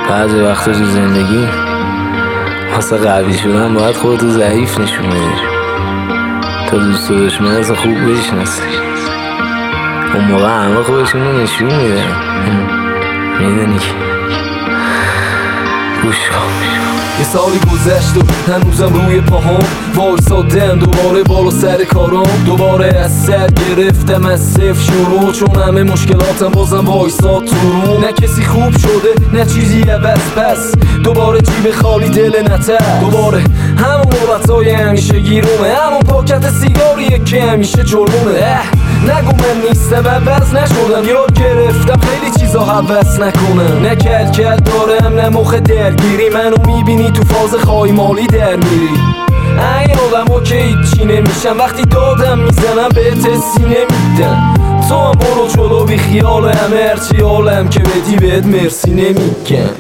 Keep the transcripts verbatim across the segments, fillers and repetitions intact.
بعضی وقتا تو زندگی واسه قوی شدن باید خودتو ضعیف نشون بدی تا دوست و دشمن اصلا خوب بشناسی. اون موقع همه خودشونو نشون میدن. میدونی که گوش کن. یه سالی گذشت و هنوزم روی پاهم وایسادم، دوباره بالا سر کارم، دوباره از سر گرفتم از صفر شروع، چون همه مشکلاتم بازم وایساد تو رو. نه کسی خوب شده نه چیزی عوض، پس دوباره جیب خالی دل نتر، دوباره همون نوبتای همیشه گیرومه، همون پاکت سیگاریه که همیشه جرمونه. نگو من نیستم عوض نشدم، یاد گرفتم خیلی چیزا حوض نکنم. نه کل کل دارم نه مخ درگیری، منو میبینی تو فاز خواهی مالی در میری. این آدم ها که هیچی نمیشم، وقتی دادم میزنم به تسی نمیدن. تو هم برو جلو بی خیال همه، هرچی حالم که بدی بهت مرسی نمیگم.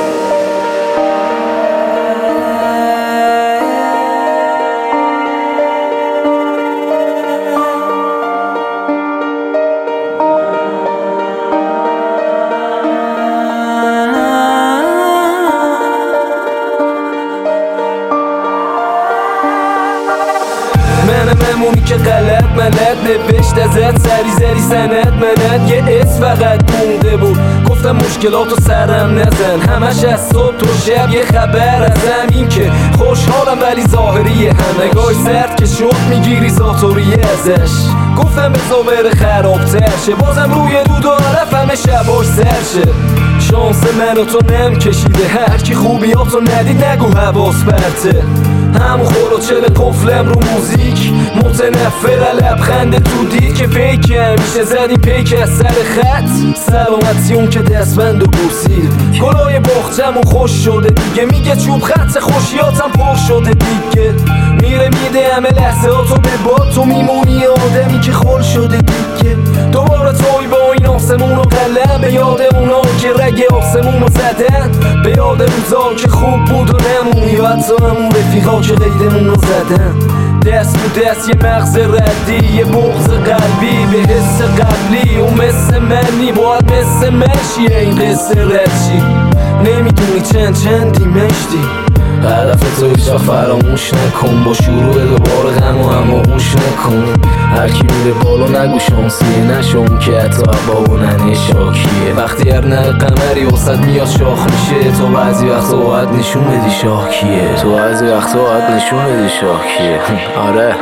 ممونی که غلط ملت نوشت ازت سری زری سند منت، یه اسم فقط مونده بود گفتم مشکلاتو سرم نزن. همش از صبح تو شب یه خبر ازم، این که خوشحالم ولی ظاهریه، هم نگاهی سرد که شد میگیری زاتوریه ازش. گفتم بزا بره خرابتر شه، بازم روی دود و عرف همه شباش سر شه. شانس من و تو نم کشیده، هرکی خوبیاتو ندید نگو حواس پرته. همون خورو چل قفلم رو موزیک متنفر لبخند تو دید که فیک همیشه زدی پیک از سر خط. سلامتی اون که دستبند و بوسید، گلای باختمون خوش شده دیگه، میگه چوب خط خوشیاتم پر شده دیگه. میره میده همه لحظه ها تو به باد، تو میمونی آدمی که خل شده دیگه. دوباره توی با این آسمون و قلم، به یاد اونا که رگ آسمون رو زدن، به یاد روزا که خوب بود و نمونی، و حتی همون رفیقا که قیدمون رو زدن. دست تو دست یه مغز ردی، یه بغض قلبی به حس قبلی، اون مثل منی باید مثل منشیه این قصه ردشی. نمیدونی چند چندی مشتی، هدف تو هیچا فراموش نکن، با شروع دوباره غم و هماغوش نکن. هرکی میره بالا نگو شانسیه، نشون که حتی عبا و ننه شاکیه. وقتی هر نه قمری وسط میاد شاخ میشه، تو بعضی وقتا باید نشون بدی شاکیه، تو بعضی وقتا باید نشون بدی شاکیه. آره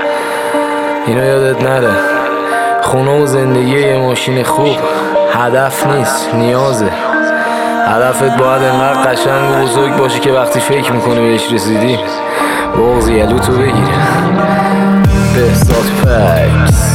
اینو یادت نره، خونه و زندگی یه ماشین خوب هدف نیست نیازه. هدفت باید انقدر قشنگ و بزرگ باشه که وقتی فکر میکنی بهش رسیدی بغض یلو تو بگیره. بهزاد فکس